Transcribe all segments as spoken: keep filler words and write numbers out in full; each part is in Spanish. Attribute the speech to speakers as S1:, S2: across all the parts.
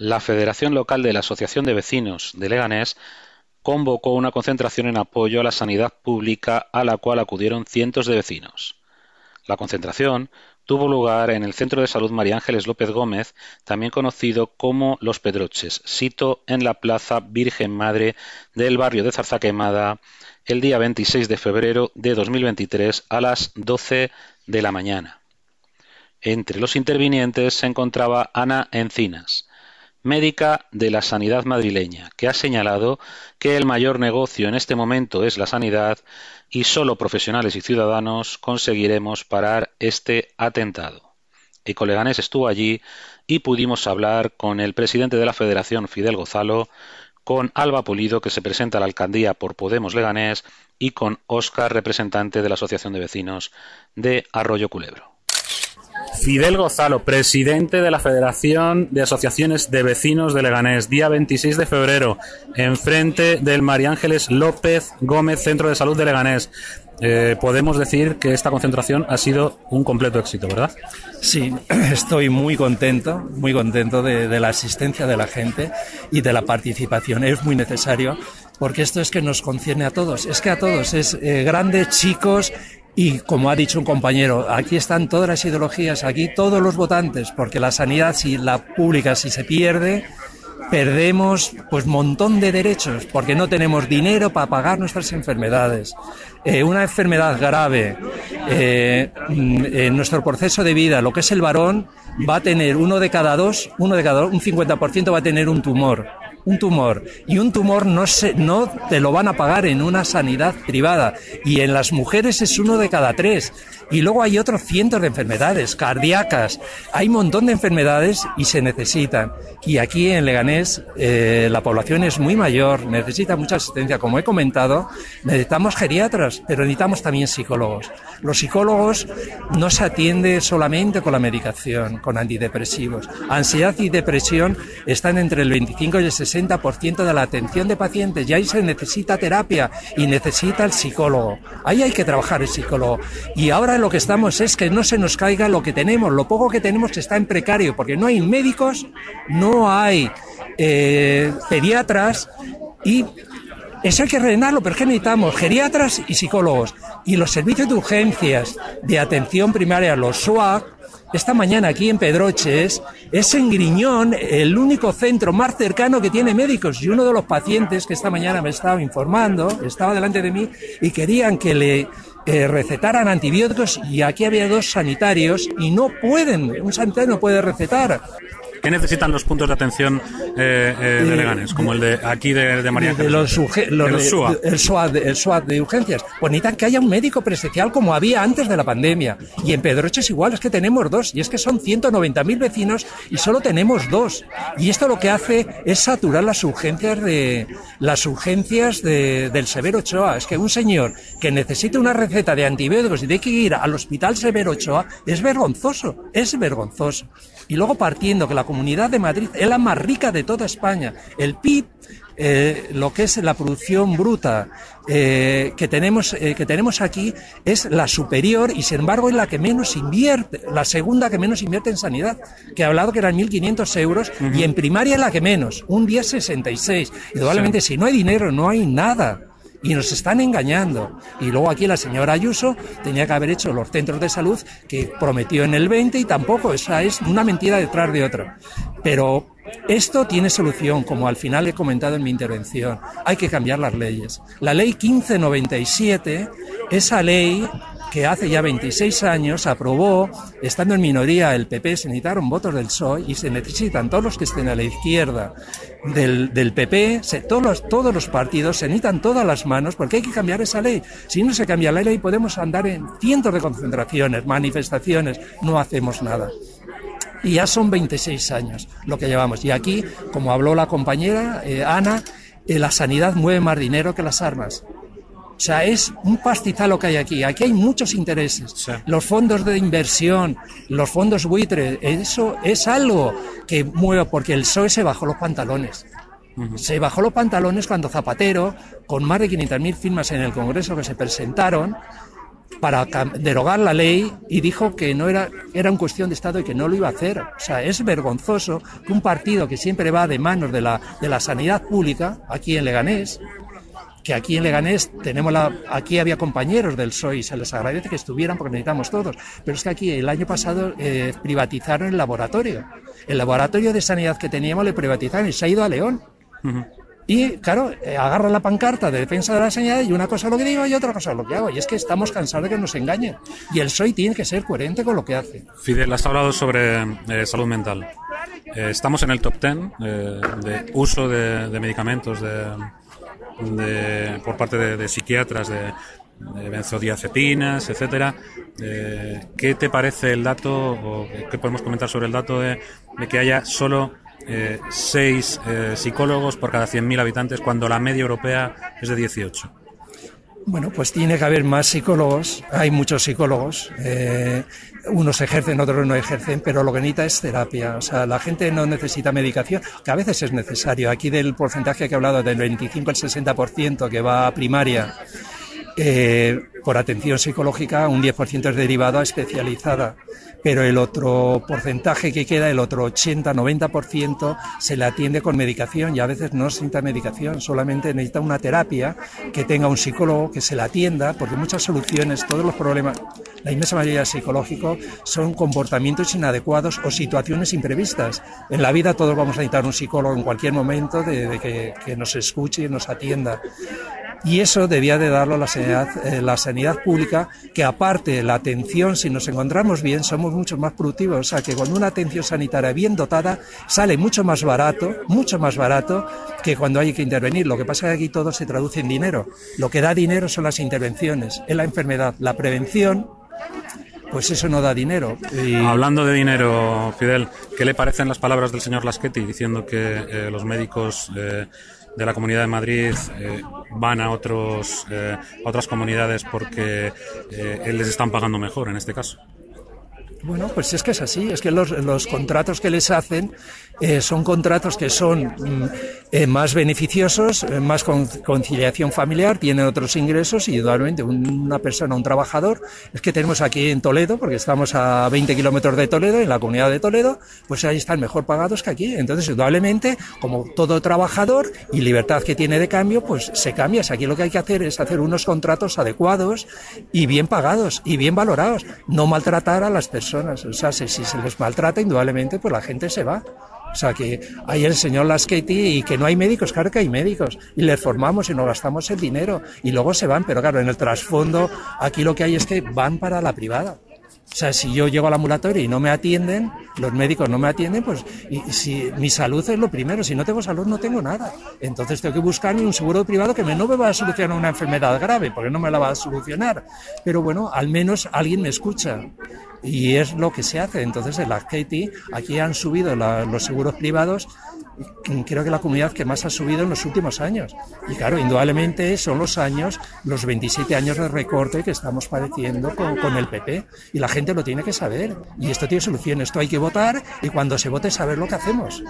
S1: La Federación Local de la Asociación de Vecinos de Leganés convocó una concentración en apoyo a la sanidad pública a la cual acudieron cientos de vecinos. La concentración tuvo lugar en el Centro de Salud María Ángeles López Gómez, también conocido como Los Pedroches, sito en la Plaza Virgen Madre del barrio de Zarzaquemada, el día veintiséis de febrero de dos mil veintitrés a las doce de la mañana. Entre los intervinientes se encontraba Ana Encinas, médica de la sanidad madrileña, que ha señalado que el mayor negocio en este momento es la sanidad y solo profesionales y ciudadanos conseguiremos parar este atentado. Ecoleganés estuvo allí y pudimos hablar con el presidente de la Federación, Fidel Gozalo, con Alba Pulido, que se presenta a la alcaldía por Podemos Leganés, y con Óscar, representante de la Asociación de Vecinos de Arroyo Culebro. Fidel Gozalo, presidente de la Federación de Asociaciones de Vecinos de Leganés, día veintiséis de febrero, enfrente del María Ángeles López Gómez Centro de Salud de Leganés. Eh, podemos decir que esta concentración ha sido un completo éxito, ¿verdad?
S2: Sí, estoy muy contento, muy contento de, de la asistencia de la gente y de la participación. Es muy necesario, porque esto es que nos concierne a todos, es que a todos, es eh, grandes, chicos. Y como ha dicho un compañero, aquí están todas las ideologías, aquí todos los votantes, porque la sanidad, si la pública, si se pierde, perdemos pues montón de derechos, porque no tenemos dinero para pagar nuestras enfermedades. Eh, una enfermedad grave, eh, en nuestro proceso de vida, lo que es el varón, va a tener uno de cada dos, uno de cada dos, un cincuenta por ciento va a tener un tumor. Un tumor. Y un tumor no se, no te lo van a pagar en una sanidad privada. Y en las mujeres es uno de cada tres. Y luego hay otros cientos de enfermedades cardíacas. Hay un montón de enfermedades y se necesitan. Y aquí en Leganés eh, la población es muy mayor, necesita mucha asistencia. Como he comentado, necesitamos geriatras, pero necesitamos también psicólogos. Los psicólogos no se atiende solamente con la medicación, con antidepresivos. Ansiedad y depresión están entre el veinticinco y el sesenta por ciento de la atención de pacientes, y ahí se necesita terapia y necesita el psicólogo. Ahí hay que trabajar el psicólogo. Y ahora lo que estamos es que no se nos caiga lo que tenemos, lo poco que tenemos está en precario, porque no hay médicos, no hay eh, pediatras, y eso hay que rellenarlo, pero es que necesitamos geriatras y psicólogos. Y los servicios de urgencias, de atención primaria, los S U A C, esta mañana aquí en Pedroches, es en Griñón el único centro más cercano que tiene médicos. Y uno de los pacientes que esta mañana me estaba informando, estaba delante de mí y querían que le eh, recetaran antibióticos, y aquí había dos sanitarios y no pueden, un sanitario no puede recetar.
S1: ¿Qué necesitan los puntos de atención eh, eh, de Leganés, como el de aquí de, de María Ángeles?
S2: De los, urge, los, de los S U A. El S U A, el S U A de urgencias. Pues necesitan que haya un médico presencial como había antes de la pandemia. Y en Pedroches igual, es que tenemos dos. Y es que son ciento noventa mil vecinos y solo tenemos dos. Y esto lo que hace es saturar las urgencias de las urgencias de, del Severo Ochoa. Es que un señor que necesite una receta de antibióticos y tiene que ir al Hospital Severo Ochoa es vergonzoso. Es vergonzoso. Y luego partiendo que la Comunidad de Madrid es la más rica de toda España. El P I B, eh, lo que es la producción bruta eh, que tenemos eh, que tenemos aquí, es la superior, y sin embargo es la que menos invierte, la segunda que menos invierte en sanidad, que he hablado que eran mil quinientos euros, uh-huh. Y en primaria es la que menos, un día sesenta y seis. Indudablemente, sí. Si no hay dinero, no hay nada. Y nos están engañando. Y luego aquí la señora Ayuso tenía que haber hecho los centros de salud que prometió en el veinte, y tampoco, esa es una mentira detrás de otra. Pero esto tiene solución, como al final he comentado en mi intervención. Hay que cambiar las leyes. La ley quince noventa y siete, esa ley que hace ya veintiséis años aprobó, estando en minoría el P P, se necesitaron votos del P S O E, y se necesitan todos los que estén a la izquierda del, del P P, se, todos, los, todos los partidos, se necesitan todas las manos, porque hay que cambiar esa ley. Si no se cambia la ley, podemos andar en cientos de concentraciones, manifestaciones, no hacemos nada. Y ya son veintiséis años lo que llevamos. Y aquí, como habló la compañera eh, Ana, eh, la sanidad mueve más dinero que las armas. O sea, es un pastizal lo que hay aquí. Aquí hay muchos intereses. Sí. Los fondos de inversión, los fondos buitres, eso es algo que mueve, porque el P S O E se bajó los pantalones. Uh-huh. Se bajó los pantalones cuando Zapatero, con más de quinientas mil firmas en el Congreso que se presentaron, para derogar la ley y dijo que no era, era una cuestión de Estado y que no lo iba a hacer. O sea, es vergonzoso que un partido que siempre va de manos de la, de la sanidad pública, aquí en Leganés, que aquí en Leganés tenemos la, aquí había compañeros del P S O E y se les agradece que estuvieran porque necesitamos todos, pero es que aquí el año pasado eh, privatizaron el laboratorio. El laboratorio de sanidad que teníamos le privatizaron y se ha ido a León. Uh-huh. Y claro, eh, agarra la pancarta de defensa de la sanidad y una cosa es lo que digo y otra cosa es lo que hago. Y es que estamos cansados de que nos engañen. Y el P S O E tiene que ser coherente con lo que hace.
S1: Fidel, has hablado sobre eh, salud mental. Eh, estamos en el top ten eh, de uso de, de medicamentos de, de, por parte de, de psiquiatras, de, de benzodiazepinas, etcétera. Eh, ¿Qué te parece el dato, o qué podemos comentar sobre el dato de, de que haya solo Eh, seis eh, psicólogos por cada cien mil habitantes cuando la media europea es de dieciocho?
S2: Bueno, pues tiene que haber más psicólogos, hay muchos psicólogos, eh, unos ejercen, otros no ejercen, pero lo que necesita es terapia, o sea, la gente no necesita medicación, que a veces es necesario. Aquí del porcentaje que he hablado, del veinticinco al sesenta por ciento que va a primaria, eh, por atención psicológica, un diez por ciento es derivado a especializada, pero el otro porcentaje que queda, el otro ochenta a noventa por ciento, se le atiende con medicación y a veces no necesita medicación, solamente necesita una terapia que tenga un psicólogo que se la atienda, porque muchas soluciones, todos los problemas, la inmensa mayoría psicológicos, son comportamientos inadecuados o situaciones imprevistas. En la vida todos vamos a necesitar un psicólogo en cualquier momento de, de que, que nos escuche y nos atienda. Y eso debía de darlo la sanidad, eh, la sanidad pública, que aparte la atención, si nos encontramos bien, somos mucho más productivos. O sea, que con una atención sanitaria bien dotada sale mucho más barato, mucho más barato que cuando hay que intervenir. Lo que pasa es que aquí todo se traduce en dinero. Lo que da dinero son las intervenciones, es la enfermedad. La prevención, pues eso no da dinero. Y...
S1: Hablando de dinero, Fidel, ¿qué le parecen las palabras del señor Laschetti diciendo que eh, los médicos eh, de la Comunidad de Madrid eh, van a otros eh, a otras comunidades porque eh, les están pagando mejor en este caso?
S2: Bueno, pues es que es así, es que los, los contratos que les hacen eh, son contratos que son eh, más beneficiosos, eh, más con, conciliación familiar, tienen otros ingresos y indudablemente una persona, un trabajador, es que tenemos aquí en Toledo, porque estamos a veinte kilómetros de Toledo, en la comunidad de Toledo, pues ahí están mejor pagados que aquí. Entonces, indudablemente, como todo trabajador y libertad que tiene de cambio, pues se cambia. Aquí lo que hay que hacer es hacer unos contratos adecuados y bien pagados y bien valorados, no maltratar a las personas. O sea, si, si se les maltrata, indudablemente, pues la gente se va. O sea, que hay el señor Laschetti y que no hay médicos, claro que hay médicos, y les formamos y nos gastamos el dinero, y luego se van, pero claro, en el trasfondo, aquí lo que hay es que van para la privada. O sea, si yo llego al ambulatorio y no me atienden, los médicos no me atienden, pues y, y si mi salud es lo primero, si no tengo salud no tengo nada. Entonces tengo que buscarme un seguro privado que me, no me va a solucionar una enfermedad grave, porque no me la va a solucionar. Pero bueno, al menos alguien me escucha. Y es lo que se hace. Entonces en la Katie, aquí han subido la, los seguros privados, creo que la comunidad que más ha subido en los últimos años. Y claro, indudablemente son los años, los veintisiete años de recorte que estamos padeciendo con, con el P P. Y la gente lo tiene que saber. Y esto tiene solución. Esto hay que votar y cuando se vote saber lo que hacemos.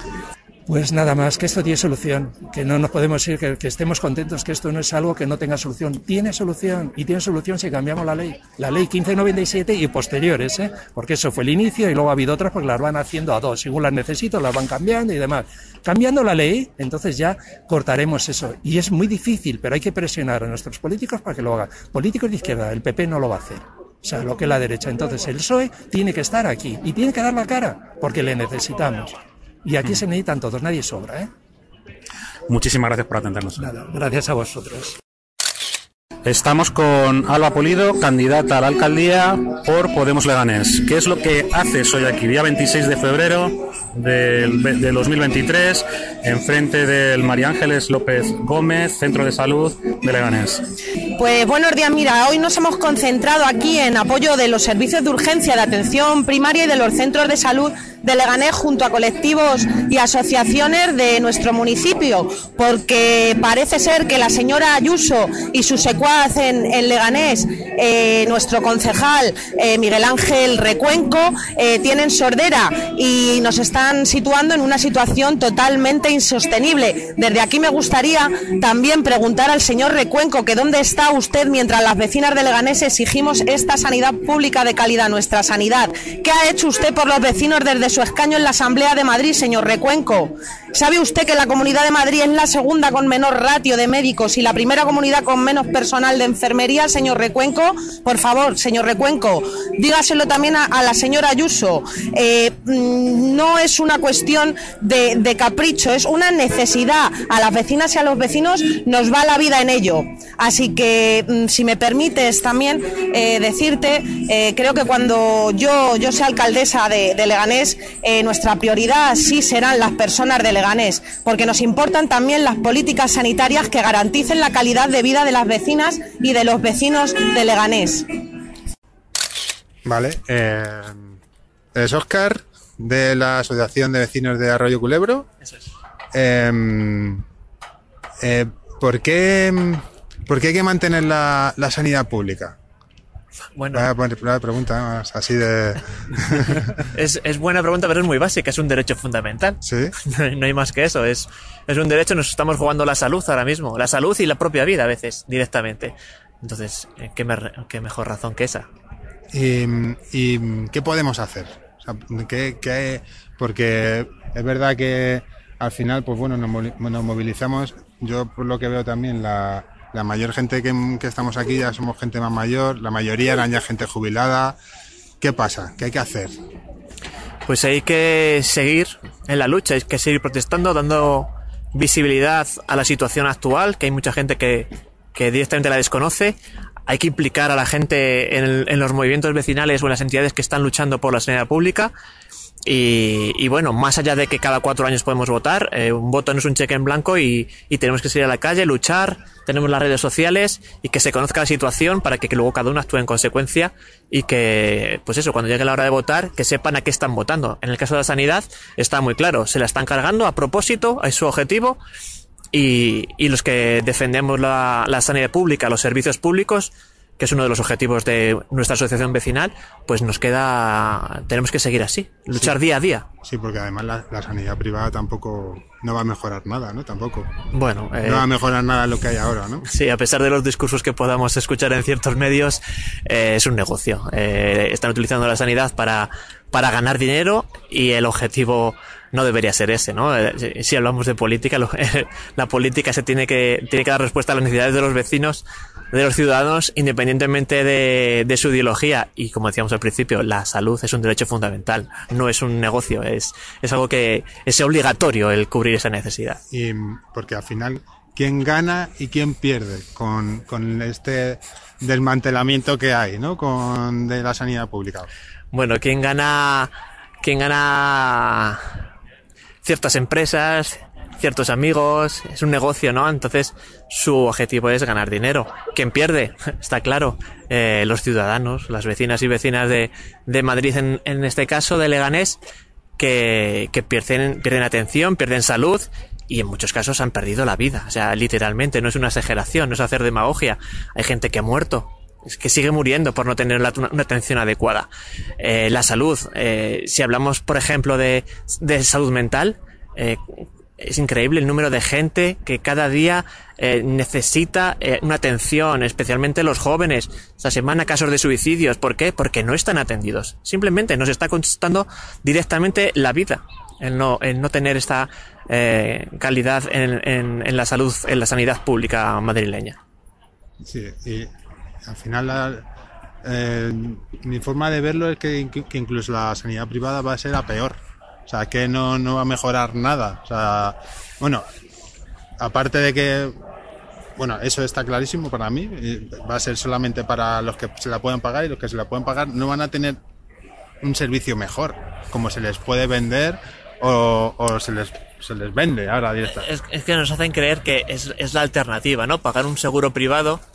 S2: Pues nada más, que esto tiene solución, que no nos podemos ir, que, que estemos contentos, que esto no es algo que no tenga solución. Tiene solución, y tiene solución si cambiamos la ley. La ley quince noventa y siete y posteriores, ¿eh? Porque eso fue el inicio y luego ha habido otras porque las van haciendo a dos. Según las necesito, las van cambiando y demás. Cambiando la ley, entonces ya cortaremos eso. Y es muy difícil, pero hay que presionar a nuestros políticos para que lo hagan. Políticos de izquierda, el P P no lo va a hacer. O sea, lo que es la derecha. Entonces el P S O E tiene que estar aquí y tiene que dar la cara, porque le necesitamos. Y aquí se necesitan todos, nadie sobra, ¿eh?
S1: Muchísimas gracias por atendernos.
S2: Nada, gracias a vosotros.
S1: Estamos con Alba Pulido, candidata a la alcaldía por Podemos Leganés. ¿Qué es lo que haces hoy aquí, día veintiséis de febrero del, de dos mil veintitrés, enfrente del María Ángeles López Gómez, Centro de Salud de Leganés?
S3: Pues buenos días, mira, hoy nos hemos concentrado aquí en apoyo de los servicios de urgencia de atención primaria y de los centros de salud de Leganés junto a colectivos y asociaciones de nuestro municipio, porque parece ser que la señora Ayuso y su secuaz en, en Leganés, eh, nuestro concejal eh, Miguel Ángel Recuenco, eh, tienen sordera y nos están situando en una situación totalmente insostenible. Desde aquí me gustaría también preguntar al señor Recuenco que dónde está usted mientras las vecinas de Leganés exigimos esta sanidad pública de calidad, nuestra sanidad. ¿Qué ha hecho usted por los vecinos desde su escaño en la Asamblea de Madrid, señor Recuenco? ¿Sabe usted que la Comunidad de Madrid es la segunda con menor ratio de médicos y la primera comunidad con menos personal de enfermería, señor Recuenco? Por favor, señor Recuenco, dígaselo también a, a la señora Ayuso. Eh, no es una cuestión de, de capricho, es una necesidad. A las vecinas y a los vecinos nos va la vida en ello. Así que, si me permites también eh, decirte, eh, creo que cuando yo, yo sea alcaldesa de, de Leganés, eh, nuestra prioridad sí serán las personas de Leganés, porque nos importan también las políticas sanitarias que garanticen la calidad de vida de las vecinas y de los vecinos de Leganés.
S4: Vale, eh, es Óscar, de la Asociación de Vecinos de Arroyo Culebro.
S5: Eso es.
S4: Eh, eh, ¿por qué, ¿Por qué hay que mantener la, la sanidad pública?
S5: Bueno,
S4: Voy a poner la pregunta más así de...
S5: es, es buena pregunta, pero es muy básica, es un derecho fundamental.
S4: ¿Sí?
S5: No, no hay más que eso, es, es un derecho, nos estamos jugando la salud ahora mismo, la salud y la propia vida a veces, directamente. Entonces, ¿qué, me, qué mejor razón que esa?
S4: ¿Y, y qué podemos hacer? O sea, ¿qué, qué, porque es verdad que al final, pues bueno, nos, nos movilizamos. Yo, por lo que veo también, la, la mayor gente que, que estamos aquí ya somos gente más mayor, la mayoría eran ya gente jubilada. ¿Qué pasa? ¿Qué hay que hacer?
S5: Pues hay que seguir en la lucha, hay que seguir protestando, dando visibilidad a la situación actual, que hay mucha gente que, que directamente la desconoce. Hay que implicar a la gente en, el, en los movimientos vecinales o en las entidades que están luchando por la sanidad pública. Y, y bueno, más allá de que cada cuatro años podemos votar, eh, un voto no es un cheque en blanco y, y tenemos que salir a la calle, luchar, tenemos las redes sociales y que se conozca la situación para que, que luego cada uno actúe en consecuencia y que, pues eso, cuando llegue la hora de votar, que sepan a qué están votando. En el caso de la sanidad está muy claro, se la están cargando a propósito, es su objetivo. Y, y los que defendemos la, la sanidad pública, los servicios públicos, que es uno de los objetivos de nuestra asociación vecinal, pues nos queda, tenemos que seguir así, luchar
S4: Sí.
S5: día a día.
S4: Sí, porque además la, la sanidad privada tampoco no va a mejorar nada, ¿no? Tampoco.
S5: Bueno, eh,
S4: No va a mejorar nada lo que hay ahora, ¿no?
S5: sí, a pesar de los discursos que podamos escuchar en ciertos medios, eh, es un negocio. Eh, están utilizando la sanidad para, para ganar dinero y el objetivo no debería ser ese, ¿no? Eh, si hablamos de política, lo, eh, la política se tiene que, tiene que dar respuesta a las necesidades de los vecinos, de los ciudadanos, independientemente de, de su ideología. Y como decíamos al principio, la salud es un derecho fundamental, no es un negocio, es, es algo que es obligatorio el cubrir esa necesidad.
S4: Y porque al final, ¿quién gana y quién pierde con, con este desmantelamiento que hay, ¿no? Con de la sanidad pública.
S5: Bueno, ¿quién gana? ¿Quién gana? Ciertas empresas, ciertos amigos, es un negocio, ¿no? Entonces su objetivo es ganar dinero. ¿Quién pierde? Está claro, eh, los ciudadanos, las vecinas y vecinas de, de Madrid, en, en este caso de Leganés, que, que pierden, pierden atención, pierden salud y en muchos casos han perdido la vida. O sea, literalmente, no es una exageración, no es hacer demagogia. Hay gente que ha muerto, es que sigue muriendo por no tener la, una atención adecuada. Eh, la salud, eh, si hablamos, por ejemplo, de, de salud mental, eh, es increíble el número de gente que cada día eh, necesita eh, una atención, especialmente los jóvenes. Esta semana casos de suicidios. ¿Por qué? Porque no están atendidos. Simplemente nos está costando directamente la vida el no, el no tener esta eh, calidad en, en, en la salud, en la sanidad pública madrileña.
S4: Sí, y al final la, eh, mi forma de verlo es que, que incluso la sanidad privada va a ser a peor. O sea, que no, no va a mejorar nada. O sea, bueno, aparte de que, bueno, eso está clarísimo para mí, va a ser solamente para los que se la puedan pagar y los que se la pueden pagar no van a tener un servicio mejor, como se les puede vender o, o se les se les vende ahora directamente.
S5: Es, es que nos hacen creer que es, es la alternativa, ¿no? Pagar un seguro privado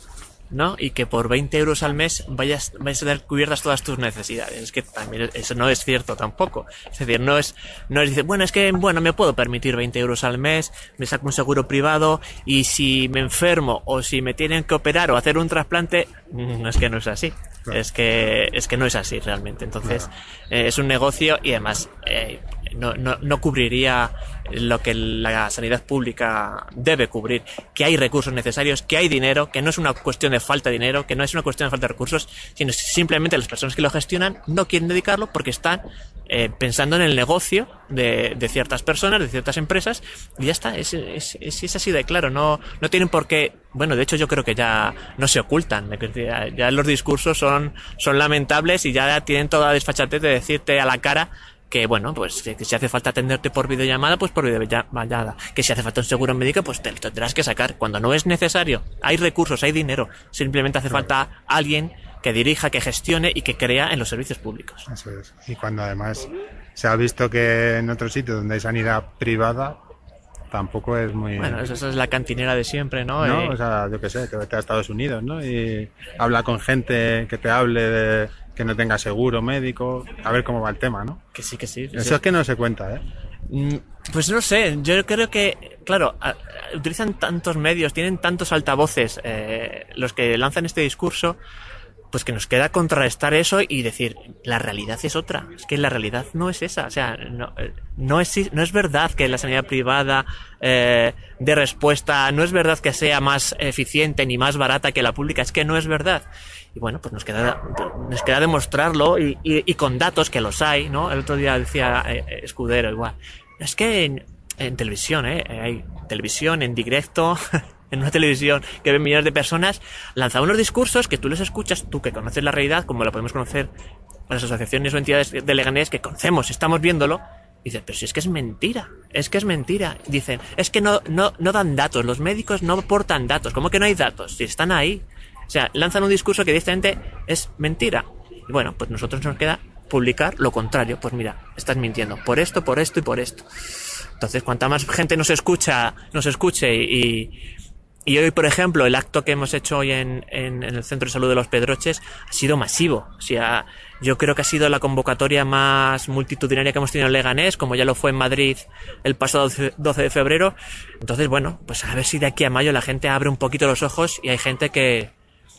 S5: ¿no? Y que por veinte euros al mes vayas, vayas a tener cubiertas todas tus necesidades. Es que también eso no es cierto tampoco. Es decir, no es, no es decir, bueno, es que, bueno, me puedo permitir veinte euros al mes, me saco un seguro privado y si me enfermo o si me tienen que operar o hacer un trasplante, no es que no es así. Claro. Es que, es que no es así realmente. Entonces, claro. eh, es un negocio y además, eh, no, no, no cubriría lo que la sanidad pública debe cubrir, que hay recursos necesarios, que hay dinero, que no es una cuestión de falta de dinero, que no es una cuestión de falta de recursos, sino simplemente las personas que lo gestionan no quieren dedicarlo porque están eh, pensando en el negocio de, de ciertas personas, de ciertas empresas, y ya está, es, es, es, es así de claro, no, no tienen por qué, bueno, de hecho yo creo que ya no se ocultan, ya, ya los discursos son, son lamentables y ya tienen toda la desfachatez de decirte a la cara que bueno, pues que si hace falta atenderte por videollamada, pues por videollamada. Que si hace falta un seguro médico, pues te lo tendrás que sacar. Cuando no es necesario, hay recursos, hay dinero. Simplemente hace claro. falta alguien que dirija, que gestione y que crea en los servicios públicos.
S4: Eso es. Y cuando además se ha visto que en otros sitios donde hay sanidad privada, tampoco es muy...
S5: Bueno, eso, eso es la cantinera de siempre, ¿no?
S4: No,
S5: eh...
S4: o sea, yo qué sé, que vete a Estados Unidos, ¿no? Y habla con gente que te hable de... que no tenga seguro médico, a ver cómo va el tema, ¿no?
S5: Que sí, que sí.
S4: Eso
S5: sí.
S4: es que no se cuenta, ¿eh?
S5: Pues no sé, yo creo que, claro, a, a, utilizan tantos medios, tienen tantos altavoces, eh, los que lanzan este discurso, pues que nos queda contrarrestar eso y decir, la realidad es otra, es que la realidad no es esa, o sea, no, no, es, no es verdad que la sanidad privada eh, dé respuesta, no es verdad que sea más eficiente ni más barata que la pública, es que no es verdad. Y bueno, pues nos queda, nos queda demostrarlo y, y, y con datos que los hay, ¿no? El otro día decía eh, Escudero igual, es que en, en televisión, ¿eh? Hay televisión en directo... en una televisión que ven millones de personas, lanza unos discursos que tú los escuchas, tú que conoces la realidad, como lo podemos conocer las asociaciones o entidades de Leganés que conocemos, estamos viéndolo, y dices, pero si es que es mentira, es que es mentira. Dicen, es que no, no, no dan datos, los médicos no aportan datos, ¿cómo que no hay datos? Si están ahí. O sea, lanzan un discurso que directamente es mentira. Y bueno, pues nosotros nos queda publicar lo contrario, pues mira, estás mintiendo, por esto, por esto y por esto. Entonces, cuanta más gente nos escucha, nos escuche y... Y hoy, por ejemplo, el acto que hemos hecho hoy en, en, en el Centro de Salud de Los Pedroches ha sido masivo. O sea, yo creo que ha sido la convocatoria más multitudinaria que hemos tenido en Leganés, como ya lo fue en Madrid el pasado doce de febrero. Entonces, bueno, pues a ver si de aquí a mayo la gente abre un poquito los ojos y hay gente que,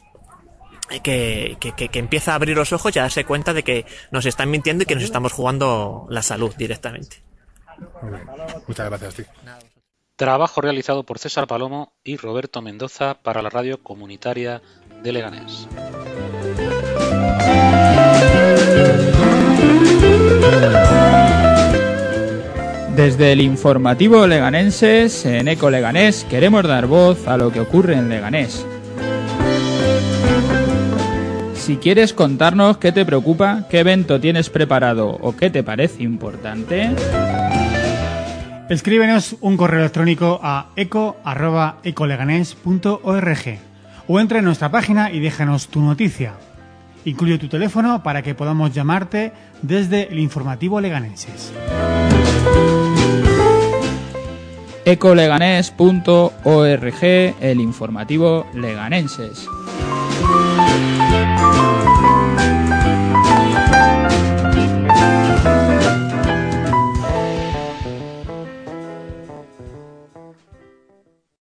S5: que, que, que, que empieza a abrir los ojos y a darse cuenta de que nos están mintiendo y que nos estamos jugando la salud directamente.
S4: Muy bien. Muchas gracias, tío.
S1: Trabajo realizado por César Palomo y Roberto Mendoza para la radio comunitaria de Leganés.
S6: Desde el informativo Leganenses, en Eco Leganés, queremos dar voz a lo que ocurre en Leganés. Si quieres contarnos qué te preocupa, qué evento tienes preparado o qué te parece importante...
S7: Escríbenos un correo electrónico a eco arroba ecoleganés punto org o entra en nuestra página y déjanos tu noticia. Incluye tu teléfono para que podamos llamarte desde el informativo Leganenses.
S6: ecoleganés punto org, el informativo Leganenses.